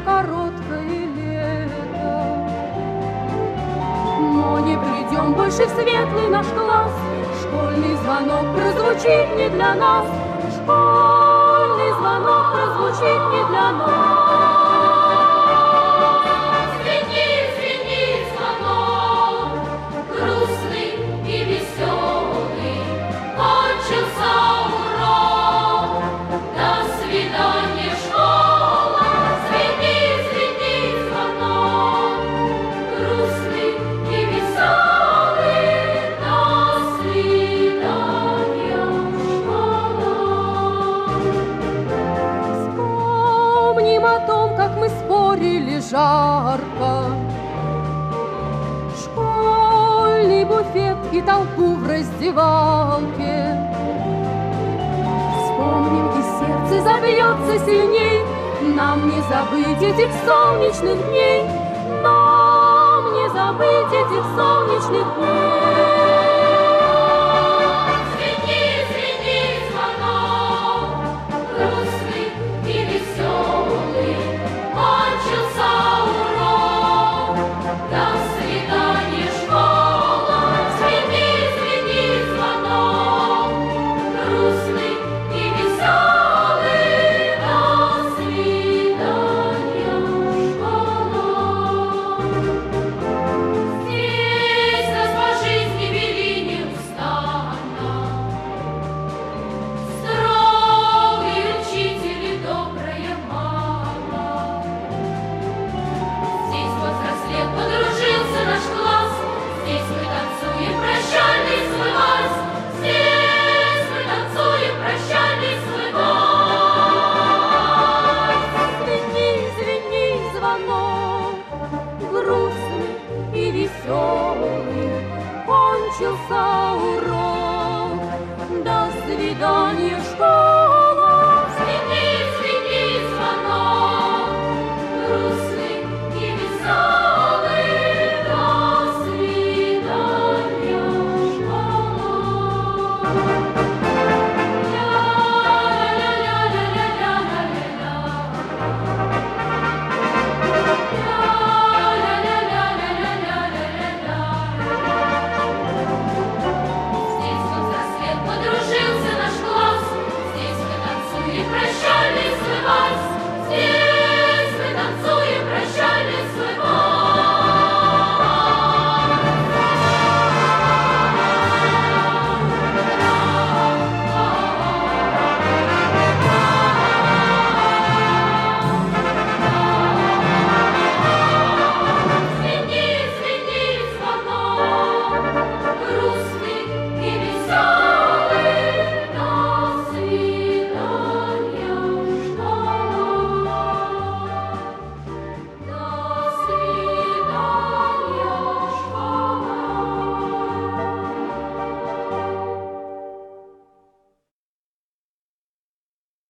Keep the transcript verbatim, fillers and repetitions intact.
короткое лето. Но не придем больше в светлый наш класс, школьный звонок прозвучит не для нас, школьный звонок прозвучит не для нас. Жарко. Школьный буфет и толпу в раздевалке. Вспомним, и сердце забьется сильней. Нам не забыть этих солнечных дней. Нам не забыть этих солнечных дней.